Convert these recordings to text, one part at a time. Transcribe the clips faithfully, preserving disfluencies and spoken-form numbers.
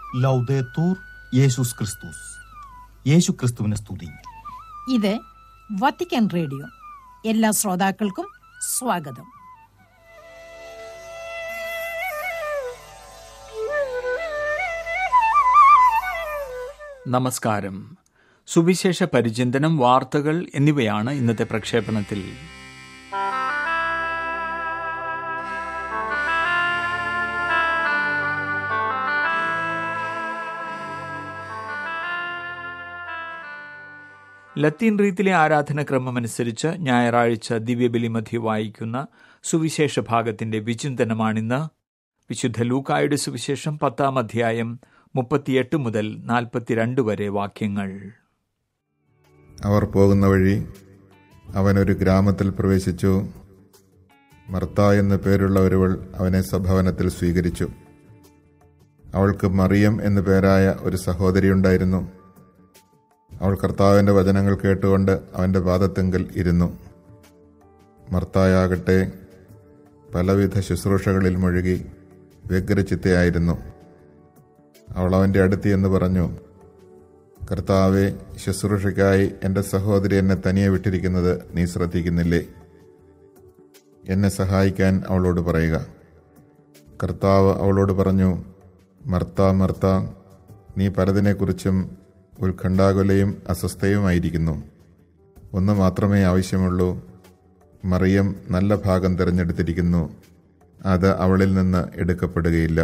ലൗദേത്തൂർ യേശുസ് ക്രിസ്തുസ്. യേശു ക്രിസ്തുവിനെ സ്തുതി. ഇത് വത്തിക്കാൻ റേഡിയോ. എല്ലാ ശ്രോതാക്കൾക്കും സ്വാഗതം. നമസ്കാരം. സുവിശേഷ പരിചിന്തനം, വാർത്തകൾ എന്നിവയാണ് ഇന്നത്തെ പ്രക്ഷേപണത്തിൽ. ലത്തീൻ റീത്തിലെ ആരാധനക്രമമനുസരിച്ച് ഞായറാഴ്ച ദിവ്യബലി മധ്യ വായിക്കുന്ന സുവിശേഷ ഭാഗത്തിന്റെ വിചിന്തനമാണിന്ന്. വിശുദ്ധ ലൂക്കായുടെ സുവിശേഷം പത്താം അധ്യായം മുപ്പത്തിയെട്ട് മുതൽ നാൽപ്പത്തിരണ്ട് വരെ വാക്യങ്ങൾ. അവർ പോകുന്ന വഴി അവനൊരു ഗ്രാമത്തിൽ പ്രവേശിച്ചു. മർത്ത എന്നു പേരുള്ള ഒരുവൾ അവനെ സ്വഭവനത്തിൽ സ്വീകരിച്ചു. അവൾക്ക് മറിയം എന്നു പേരായ ഒരു സഹോദരിയുണ്ടായിരുന്നു. അവൾ കർത്താവിൻ്റെ വചനങ്ങൾ കേട്ടുകൊണ്ട് അവൻ്റെ പാദത്തെങ്കിൽ ഇരുന്നു. മർത്തായാകട്ടെ പലവിധ ശുശ്രൂഷകളിൽ മുഴുകി വ്യഗ്രചിത്തയായിരുന്നു. അവൾ അവൻ്റെ അടുത്ത് എന്ന് പറഞ്ഞു, കർത്താവെ, ശുശ്രൂഷയ്ക്കായി എൻ്റെ സഹോദരി എന്നെ തനിയെ വിട്ടിരിക്കുന്നത് നീ ശ്രദ്ധിക്കുന്നില്ലേ? എന്നെ സഹായിക്കാൻ അവളോട് പറയുക. കർത്താവ് അവളോട് പറഞ്ഞു, മർത്ത, മർത്ത, നീ പലതിനെക്കുറിച്ചും ഉത്കണ്ഠാകുലയും അസ്വസ്ഥയുമായിരിക്കുന്നു. ഒന്ന് മാത്രമേ ആവശ്യമുള്ളൂ. മറിയം നല്ല ഭാഗം തിരഞ്ഞെടുത്തിരിക്കുന്നു, അത് അവളിൽ നിന്ന് എടുക്കപ്പെടുകയില്ല.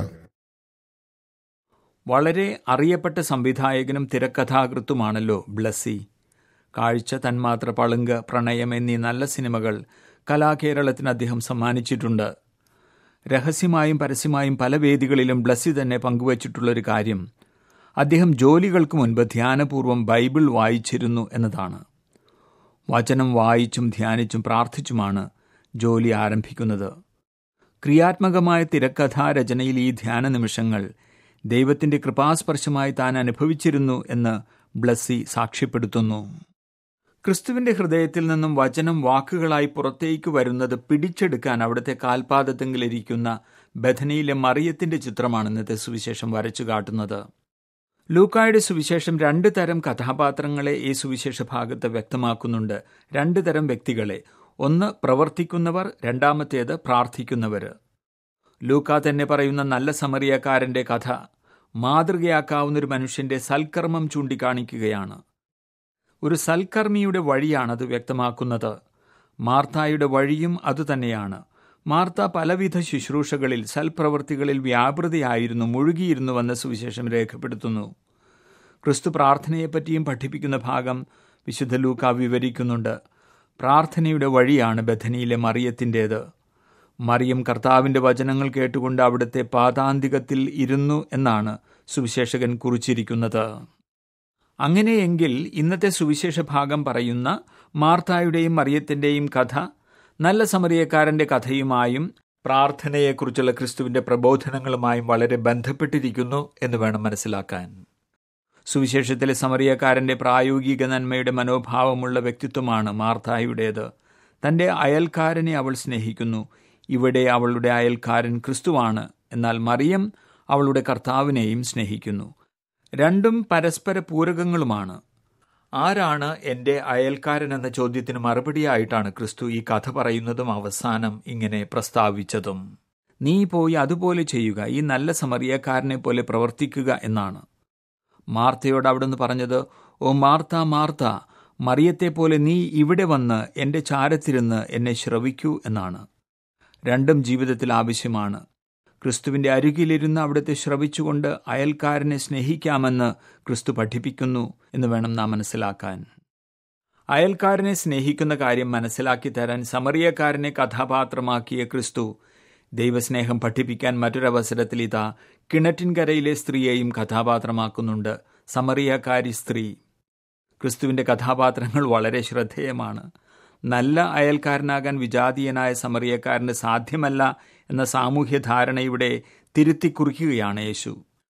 വളരെ അറിയപ്പെട്ട സംവിധായകനും തിരക്കഥാകൃത്തുമാണല്ലോ ബ്ലസ്സി. കാഴ്ച, തന്മാത്ര, പളുങ്ക്, പ്രണയം എന്നീ നല്ല സിനിമകൾ കലാകേരളത്തിന് അദ്ദേഹം സമ്മാനിച്ചിട്ടുണ്ട്. രഹസ്യമായും പരസ്യമായും പല വേദികളിലും ബ്ലസ്സി തന്നെ പങ്കുവച്ചിട്ടുള്ളൊരു കാര്യം അദ്ദേഹം ജോലികൾക്ക് മുൻപ് ധ്യാനപൂർവ്വം ബൈബിൾ വായിച്ചിരുന്നു എന്നതാണ്. വചനം വായിച്ചും ധ്യാനിച്ചും പ്രാർത്ഥിച്ചുമാണ് ജോലി ആരംഭിക്കുന്നത്. ക്രിയാത്മകമായ തിരക്കഥാരചനയിൽ ഈ ധ്യാന നിമിഷങ്ങൾ ദൈവത്തിൻ്റെ കൃപാസ്പർശമായി താൻ അനുഭവിച്ചിരുന്നു എന്ന് ബ്ലസ്സി സാക്ഷ്യപ്പെടുത്തുന്നു. ക്രിസ്തുവിൻ്റെ ഹൃദയത്തിൽ നിന്നും വചനം വാക്കുകളായി പുറത്തേക്ക് വരുന്നത് പിടിച്ചെടുക്കാൻ അവിടുത്തെ കാൽപാദത്തെങ്കിലിരിക്കുന്ന ബഥനിയിലെ മറിയത്തിൻ്റെ ചിത്രമാണ് ഇന്നത്തെ സുവിശേഷം വരച്ചു കാട്ടുന്നത്. ലൂക്കായുടെ സുവിശേഷം രണ്ട് തരം കഥാപാത്രങ്ങളെ ഈ സുവിശേഷ ഭാഗത്ത് വ്യക്തമാക്കുന്നുണ്ട്. രണ്ട് തരം വ്യക്തികളെ. ഒന്ന് പ്രവർത്തിക്കുന്നവർ, രണ്ടാമത്തേത് പ്രാർത്ഥിക്കുന്നവർ. ലൂക്ക തന്നെ പറയുന്ന നല്ല സമറിയക്കാരൻ്റെ കഥ മാതൃകയാക്കാവുന്നൊരു മനുഷ്യൻ്റെ സൽക്കർമ്മം ചൂണ്ടിക്കാണിക്കുകയാണ്. ഒരു സൽക്കർമ്മിയുടെ വഴിയാണത് വ്യക്തമാക്കുന്നത്. മാർത്തായുടെ വഴിയും അതുതന്നെയാണ്. മാർത്ത പലവിധ ശുശ്രൂഷകളിൽ, സൽപ്രവൃത്തികളിൽ വ്യാപൃതയായിരുന്നു, മുഴുകിയിരുന്നുവെന്ന് സുവിശേഷം രേഖപ്പെടുത്തുന്നു. ക്രിസ്തു പ്രാർത്ഥനയെപ്പറ്റിയും പഠിപ്പിക്കുന്ന ഭാഗം വിശുദ്ധ ലൂക്ക വിവരിക്കുന്നുണ്ട്. പ്രാർത്ഥനയുടെ വഴിയാണ് ബഥനിയിലെ മറിയത്തിൻ്റേത്. മറിയം കർത്താവിൻ്റെ വചനങ്ങൾ കേട്ടുകൊണ്ട് അവിടുത്തെ പാദാന്തികത്തിൽ ഇരുന്നു എന്നാണ് സുവിശേഷകൻ കുറിച്ചിരിക്കുന്നത്. അങ്ങനെയെങ്കിൽ ഇന്നത്തെ സുവിശേഷ ഭാഗം പറയുന്ന മാർത്തായുടെയും മറിയത്തിൻ്റെയും കഥ നല്ല സമറിയക്കാരൻ്റെ കഥയുമായും പ്രാർത്ഥനയെക്കുറിച്ചുള്ള ക്രിസ്തുവിൻ്റെ പ്രബോധനങ്ങളുമായും വളരെ ബന്ധപ്പെട്ടിരിക്കുന്നു എന്ന് വേണം മനസ്സിലാക്കാൻ. സുവിശേഷത്തിലെ സമറിയക്കാരൻ്റെ പ്രായോഗിക നന്മയുടെ മനോഭാവമുള്ള വ്യക്തിത്വമാണ് മാർത്തായുടേത്. തൻ്റെ അയൽക്കാരനെ അവൾ സ്നേഹിക്കുന്നു. ഇവിടെ അവളുടെ അയൽക്കാരൻ ക്രിസ്തുവാണ്. എന്നാൽ മറിയം അവളുടെ കർത്താവിനെയും സ്നേഹിക്കുന്നു. രണ്ടും പരസ്പര പൂരകങ്ങളുമാണ്. ആരാണ് എൻ്റെ അയൽക്കാരൻ എന്ന ചോദ്യത്തിന് മറുപടിയായിട്ടാണ് ക്രിസ്തു ഈ കഥ പറയുന്നതും അവസാനം ഇങ്ങനെ പ്രസ്താവിച്ചതും. നീ പോയി അതുപോലെ ചെയ്യുക, ഈ നല്ല സമറിയക്കാരനെ പോലെ പ്രവർത്തിക്കുക എന്നാണ്. മാർത്തയോട് അവിടുന്ന് പറഞ്ഞത്, ഓ മാർത്ത, മാർത്ത, മറിയത്തെപ്പോലെ നീ ഇവിടെ വന്ന് എൻ്റെ ചാരത്തിരുന്ന് എന്നെ ശ്രവിക്കൂ എന്നാണ്. രണ്ടും ജീവിതത്തിൽ ആവശ്യമാണ്. ക്രിസ്തുവിൻ്റെ അരികിലിരുന്ന് അവിടുത്തെ ശ്രവിച്ചുകൊണ്ട് അയൽക്കാരനെ സ്നേഹിക്കാമെന്ന് ക്രിസ്തു പഠിപ്പിക്കുന്നു എന്ന് വേണം നാം മനസ്സിലാക്കാൻ. അയൽക്കാരനെ സ്നേഹിക്കുന്ന കാര്യം മനസ്സിലാക്കി തരാൻ സമറിയക്കാരനെ കഥാപാത്രമാക്കിയ ക്രിസ്തു ദൈവസ്നേഹം പഠിപ്പിക്കാൻ മറ്റൊരവസരത്തിൽ ഇതാ കിണറ്റിൻകരയിലെ സ്ത്രീയെയും കഥാപാത്രമാക്കുന്നുണ്ട്. സമറിയക്കാരി സ്ത്രീ. ക്രിസ്തുവിൻ്റെ കഥാപാത്രങ്ങൾ വളരെ ശ്രദ്ധേയമാണ്. നല്ല അയൽക്കാരനാകാൻ വിജാതീയനായ സമറിയക്കാരന് സാധ്യമല്ല എന്ന സാമൂഹ്യ ധാരണയുടെ തിരുത്തിക്കുറിക്കുകയാണ് യേശു.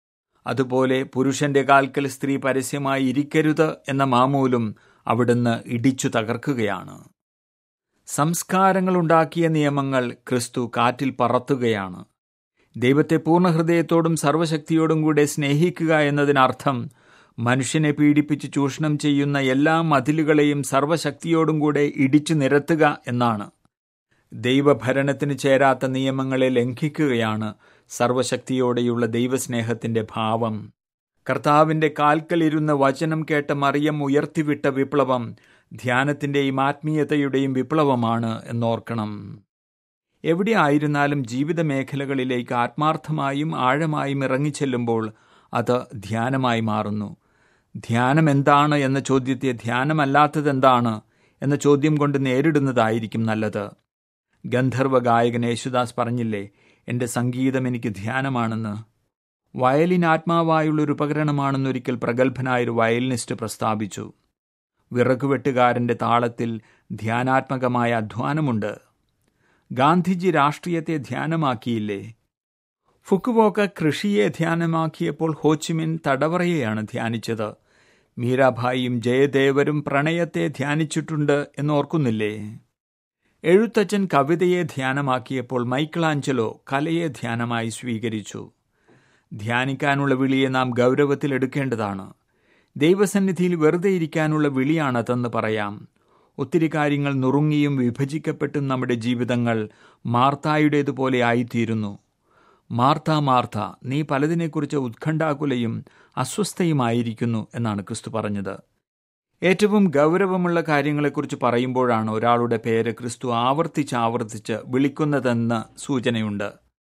അതുപോലെ പുരുഷന്റെ കാൽക്കൽ സ്ത്രീ പരസ്യമായി ഇരിക്കരുത് എന്ന മാമൂലും അവിടുന്ന് ഇടിച്ചു തകർക്കുകയാണ്. സംസ്കാരങ്ങളുണ്ടാക്കിയ നിയമങ്ങൾ ക്രിസ്തു കാറ്റിൽ പറത്തുകയാണ്. ദൈവത്തെ പൂർണ്ണ ഹൃദയത്തോടും സർവ്വശക്തിയോടും കൂടെ സ്നേഹിക്കുക എന്നതിനർത്ഥം മനുഷ്യനെ പീഡിപ്പിച്ച് ചൂഷണം ചെയ്യുന്ന എല്ലാ മതിലുകളെയും സർവ്വശക്തിയോടും കൂടെ ഇടിച്ചു നിരത്തുക എന്നാണ്. ദൈവഭരണത്തിന് ചേരാത്ത നിയമങ്ങളെ ലംഘിക്കുകയാണ് സർവശക്തിയോടെയുള്ള ദൈവസ്നേഹത്തിന്റെ ഭാവം. കർത്താവിന്റെ കാൽക്കലിരുന്ന് വചനം കേട്ട മറിയം ഉയർത്തിവിട്ട വിപ്ലവം ധ്യാനത്തിന്റെയും ആത്മീയതയുടെയും വിപ്ലവമാണ് എന്നോർക്കണം. എവിടെ ആയിരുന്നാലും ജീവിത മേഖലകളിലേക്ക് ആത്മാർത്ഥമായും ആഴമായും ഇറങ്ങിച്ചെല്ലുമ്പോൾ അത് ധ്യാനമായി മാറുന്നു. ധ്യാനം എന്താണ് എന്ന ചോദ്യത്തെ ധ്യാനമല്ലാത്തതെന്താണ് എന്ന ചോദ്യം കൊണ്ട് നേരിടുന്നതായിരിക്കും നല്ലത്. ഗന്ധർവ ഗായകൻ യേശുദാസ് പറഞ്ഞില്ലേ, എൻ്റെ സംഗീതം എനിക്ക് ധ്യാനമാണെന്ന്. വയലിൻ ആത്മാവായുള്ളൊരു ഉപകരണമാണെന്നൊരിക്കൽ പ്രഗത്ഭനായൊരു വയലിനിസ്റ്റ് പ്രസ്താവിച്ചു. വിറകുവെട്ടുകാരൻ്റെ താളത്തിൽ ധ്യാനാത്മകമായ അധ്വാനമുണ്ട്. ഗാന്ധിജി രാഷ്ട്രീയത്തെ ധ്യാനമാക്കിയില്ലേ? ഫുക്കുവോക്ക കൃഷിയെ ധ്യാനമാക്കിയപ്പോൾ ഹോച്ചിമിൻ തടവറയെയാണ് ധ്യാനിച്ചത്. മീരാഭായിയും ജയദേവരും പ്രണയത്തെ ധ്യാനിച്ചിട്ടുണ്ട് എന്നോർക്കുന്നില്ലേ? എഴുത്തച്ഛൻ കവിതയെ ധ്യാനമാക്കിയപ്പോൾ മൈക്കിളാഞ്ചലോ കലയെ ധ്യാനമായി സ്വീകരിച്ചു. ധ്യാനിക്കാനുള്ള വിളിയെ നാം ഗൗരവത്തിലെടുക്കേണ്ടതാണ്. ദൈവസന്നിധിയിൽ വെറുതെ ഇരിക്കാനുള്ള വിളിയാണതെന്ന് പറയാം. ഒത്തിരി കാര്യങ്ങൾ നുറുങ്ങിയും വിഭജിക്കപ്പെട്ടും നമ്മുടെ ജീവിതങ്ങൾ മാർത്തായുടേതുപോലെ ആയിത്തീരുന്നു. മാർത്ത, മാർത്ത, നീ പലതിനെക്കുറിച്ച് ഉത്കണ്ഠാകുലയും അസ്വസ്ഥയുമായിരിക്കുന്നു എന്നാണ് ക്രിസ്തു പറഞ്ഞത്. ഏറ്റവും ഗൗരവമുള്ള കാര്യങ്ങളെക്കുറിച്ച് പറയുമ്പോഴാണ് ഒരാളുടെ പേര് ക്രിസ്തു ആവർത്തിച്ച് ആവർത്തിച്ച് വിളിക്കുന്നതെന്ന് സൂചനയുണ്ട്.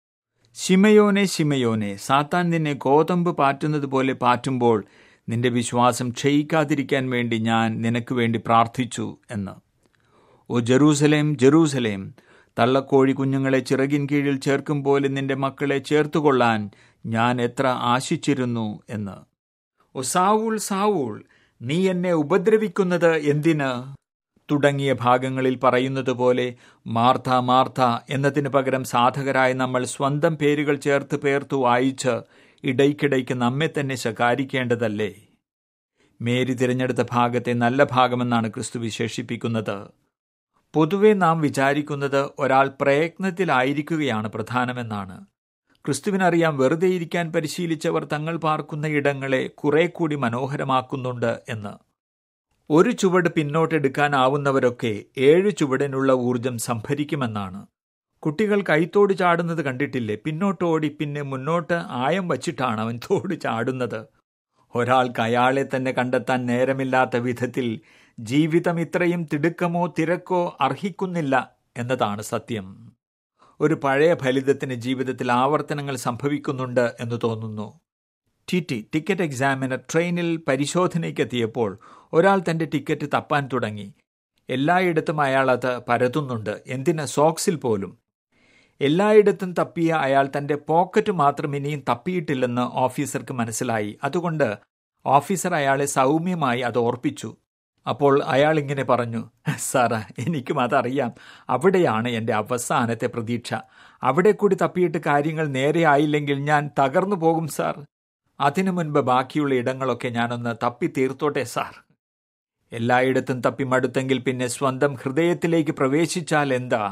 ശിമയോനെ, ശിമയോനെ, സാത്താൻ നിന്നെ ഗോതമ്പ് പാറ്റുന്നത് പോലെ പാറ്റുമ്പോൾ നിന്റെ വിശ്വാസം ക്ഷയിക്കാതിരിക്കാൻ വേണ്ടി ഞാൻ നിനക്ക് വേണ്ടി പ്രാർത്ഥിച്ചു എന്ന്. ഓ ജെറൂസലേം, ജെറൂസലേം, തള്ളക്കോഴി കുഞ്ഞുങ്ങളെ ചിറകിൻ കീഴിൽ ചേർക്കും പോലെ നിന്റെ മക്കളെ ചേർത്തുകൊള്ളാൻ ഞാൻ എത്ര ആശിച്ചിരുന്നു എന്ന്. ഓ സാവൂൾ, സാവൂൾ, നീ എന്നെ ഉപദ്രവിക്കുന്നത് എന്തിന് തുടങ്ങിയ ഭാഗങ്ങളിൽ പറയുന്നത് പോലെ മാർത്ത, മാർത്ത എന്നതിന് പകരം സാധകരായി നമ്മൾ സ്വന്തം പേരുകൾ ചേർത്ത് പേർത്തു വായിച്ച് ഇടയ്ക്കിടയ്ക്ക് നമ്മെ തന്നെ ശകാരിക്കേണ്ടതല്ലേ? മേരി തിരഞ്ഞെടുത്ത ഭാഗത്തെ നല്ല ഭാഗമെന്നാണ് ക്രിസ്തു വിശേഷിപ്പിക്കുന്നത്. പൊതുവെ നാം വിചാരിക്കുന്നത് ഒരാൾ പ്രയത്നത്തിലായിരിക്കുകയാണ് പ്രധാനമെന്നാണ്. ക്രിസ്തുവിനറിയാം, വെറുതെ ഇരിക്കാൻ പരിശീലിച്ചവർ തങ്ങൾ പാർക്കുന്ന ഇടങ്ങളെ കുറെ കൂടി മനോഹരമാക്കുന്നുണ്ട് എന്ന്. ഒരു ചുവട് പിന്നോട്ടെടുക്കാനാവുന്നവരൊക്കെ ഏഴ് ചുവടിനുള്ള ഊർജം സംഭരിക്കുമെന്നാണ്. കുട്ടികൾ കൈത്തോട് ചാടുന്നത് കണ്ടിട്ടില്ലേ? പിന്നോട്ടോടി പിന്നെ മുന്നോട്ട് ആയം വച്ചിട്ടാണ് അവൻ തോട് ചാടുന്നത്. ഒരാൾക്ക് അയാളെ തന്നെ കണ്ടെത്താൻ നേരമില്ലാത്ത വിധത്തിൽ ജീവിതം ഇത്രയും തിടുക്കമോ തിരക്കോ അർഹിക്കുന്നില്ല എന്നതാണ് സത്യം. ഒരു പഴയ ഫലിതത്തിന് ജീവിതത്തിൽ ആവർത്തനങ്ങൾ സംഭവിക്കുന്നുണ്ട് എന്ന് തോന്നുന്നു. ടി ടി ടിക്കറ്റ് എക്സാമിനർ ട്രെയിനിൽ പരിശോധനയ്ക്കെത്തിയപ്പോൾ ഒരാൾ തൻ്റെ ടിക്കറ്റ് തപ്പാൻ തുടങ്ങി. എല്ലായിടത്തും അയാൾ അത് പരതുന്നുണ്ട്, എന്തിന് സോക്സിൽ പോലും. എല്ലായിടത്തും തപ്പിയ അയാൾ തൻ്റെ പോക്കറ്റ് മാത്രം ഇനിയും തപ്പിയിട്ടില്ലെന്ന് ഓഫീസർക്ക് മനസ്സിലായി. അതുകൊണ്ട് ഓഫീസർ അയാളെ സൗമ്യമായി അത് ഓർപ്പിച്ചു. അപ്പോൾ അയാൾ ഇങ്ങനെ പറഞ്ഞു, സാറാ, എനിക്കും അതറിയാം, അവിടെയാണ് എൻ്റെ അവസാനത്തെ പ്രതീക്ഷ. അവിടെ കൂടി തപ്പിയിട്ട് കാര്യങ്ങൾ നേരെ ആയില്ലെങ്കിൽ ഞാൻ തകർന്നു പോകും സാർ. അതിനു മുൻപ് ബാക്കിയുള്ള ഇടങ്ങളൊക്കെ ഞാനൊന്ന് തപ്പി തീർത്തോട്ടെ സാർ. എല്ലായിടത്തും തപ്പി മടുത്തെങ്കിൽ പിന്നെ സ്വന്തം ഹൃദയത്തിലേക്ക് പ്രവേശിച്ചാൽ എന്താ?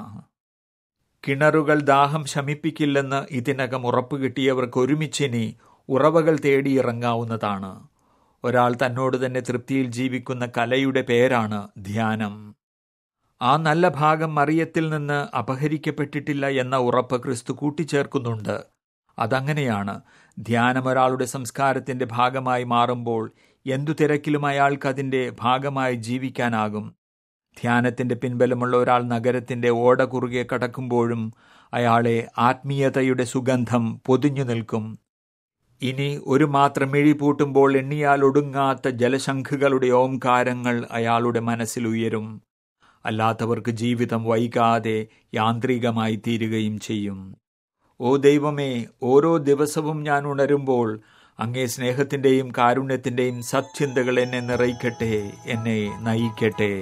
കിണറുകൾ ദാഹം ശമിപ്പിക്കില്ലെന്ന് ഇതിനകം ഉറപ്പ് കിട്ടിയവർക്ക് ഒരുമിച്ചിനി ഉറവകൾ തേടിയിറങ്ങാവുന്നതാണ്. ഒരാൾ തന്നോട് തന്നെ തൃപ്തിയിൽ ജീവിക്കുന്ന കലയുടെ പേരാണ് ധ്യാനം. ആ നല്ല ഭാഗം മറിയത്തിൽ നിന്ന് അപഹരിക്കപ്പെട്ടിട്ടില്ല എന്ന ഉറപ്പ് ക്രിസ്തു കൂട്ടിച്ചേർക്കുന്നുണ്ട്. അതങ്ങനെയാണ്. ധ്യാനം ഒരാളുടെ സംസ്കാരത്തിന്റെ ഭാഗമായി മാറുമ്പോൾ എന്തു തിരക്കിലും അയാൾക്കതിൻ്റെ ഭാഗമായി ജീവിക്കാനാകും. ധ്യാനത്തിന്റെ പിൻബലമുള്ള ഒരാൾ നഗരത്തിന്റെ ഓട കുറുകെ കടക്കുമ്പോഴും അയാളെ ആത്മീയതയുടെ സുഗന്ധം പൊതിഞ്ഞു നിൽക്കും. ഇനി ഒരു മാത്രം മിഴി പൂട്ടുമ്പോൾ എണ്ണിയാൽ ഒടുങ്ങാത്ത ജലശംഖുകളുടെ ഓംകാരങ്ങൾ അയാളുടെ മനസ്സിൽ ഉയരും. അല്ലാത്തവർക്ക് ജീവിതം വൈകാതെ യാന്ത്രികമായി തീരുകയും ചെയ്യും. ഓ ദൈവമേ, ഓരോ ദിവസവും ഞാൻ ഉണരുമ്പോൾ അങ്ങേ സ്നേഹത്തിൻ്റെയും കാരുണ്യത്തിൻ്റെയും സത്ചിന്തകൾ എന്നെ നിറയ്ക്കട്ടെ, എന്നെ നയിക്കട്ടെ.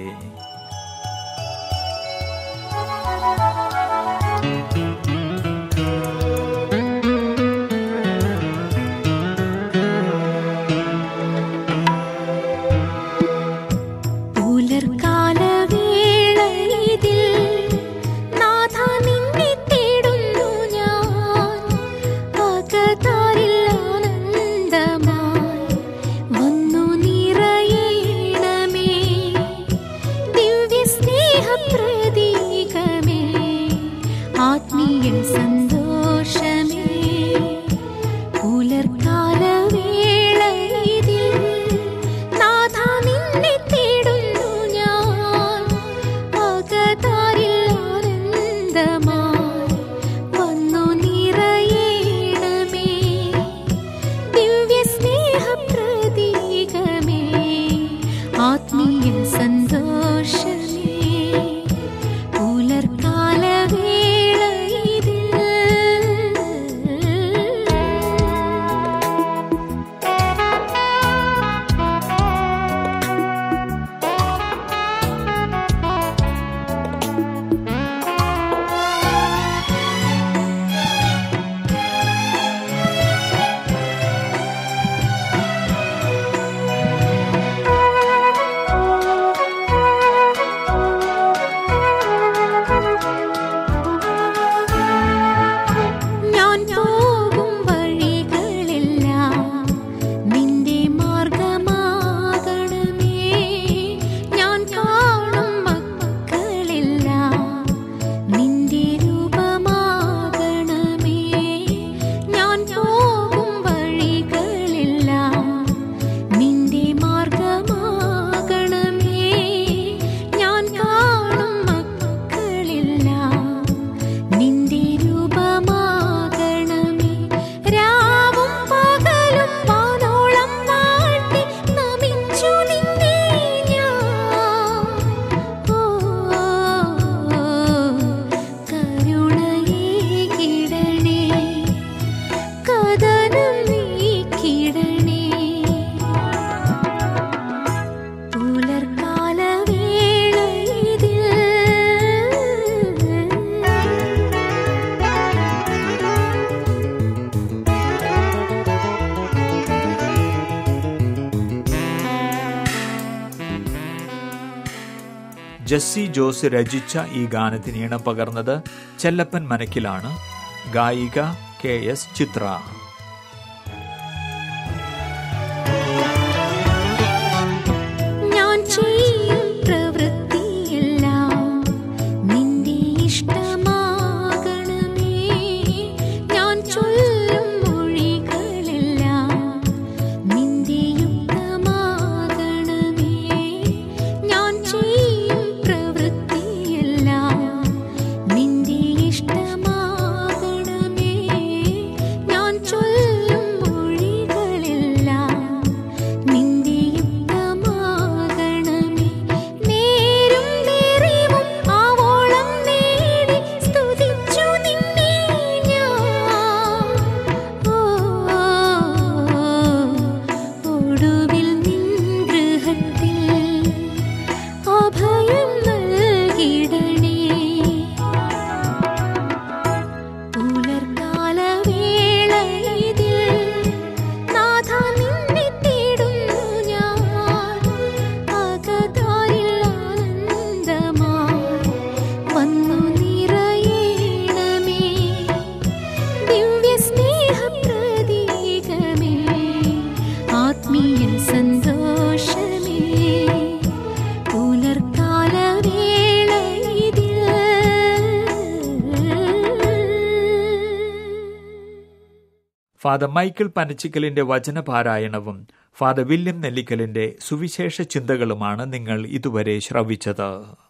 ആത്മീയ സന്തോഷമേ പുലർക്കാല വേളയിൽ നാഥ നിന്നെ തേടുന്നു ഞാൻ. അകതാരിൽ ആനന്ദമായി വന്നു നിറയേണമേ. ദിവ്യ സ്നേഹ പ്രതീകമേ ആത്മീയ സന്തോഷമേ പുലർക്കാല വേളയിൽ. ഞാൻ പോകും വഴികളെല്ലാം നിന്റെ മാർഗമാകണമേ. ഞാൻ കാണും മക്കളെല്ലാം നിന്റെ രൂപമാകണമേ. ഞാൻ പോകും വഴികളെല്ലാം നിന്റെ മാർഗമാകണമേ. ഞാൻ കാണും മക്കളെല്ലാം നിന്റെ രൂപമാകണമേ. രാവും പകലും വാനോളം വാഴ്ത്തി നമിച്ചു നിന്നെ ഞാൻ. ഓ കരുണയേകിടണേ, കഥനം നീക്കിടണേ. പുലർക്കാല വേളയിൽ ജസ്സി ജോസ് രചിച്ച ഈ ഗാനത്തിന് ഈണം പകർന്നത് ചെല്ലപ്പൻ മനക്കിലാണ്. ഗായിക കെ എസ് ചിത്ര. ഞാൻ ചെയ്യും പ്രവൃത്തിയെല്ലാം നിന്റെ ഇഷ്ടമാകണമേ. ഞാൻ ചൊല്ലും മൊഴികളെല്ലാം നിന്റെ യുക്തമാകണമേ. ഞാൻ ചെയ്യും പ്രവൃത്തിയെല്ലാം നിന്റെ ഇഷ്ടമാകണമേ. ഞാൻ ചൊല്ലും മൊഴികളെല്ലാം നിന്റെ യുക്തമാകണമേ. നേരും നിറവും ആവോളം നേടി സ്തുതിച്ചു നിന്നെ ഞാൻ. ഓ ഒടുവിൽ നിൻ ഗൃഹത്തിൽ അഭയം നൽകിടണേ. പുലർക്കാല വേളയിൽ നാഥ നിന്നെ തേടുന്നു ഞാൻ. അകതാരിൽ ആനന്ദമായി വന്നു നിറയേണമേ. ദിവ്യ സ്നേഹ പ്രതീകമേ ആത്മീയ സന്തോഷമേ പുലർക്കാല വേളയിൽ. ഫാദർ മൈക്കിൾ പനച്ചിക്കലിന്റെ വചനപാരായണവും ഫാദർ വില്യം നെല്ലിക്കലിന്റെ സുവിശേഷ ചിന്തകളുമാണ് നിങ്ങൾ ഇതുവരെ ശ്രവിച്ചത്.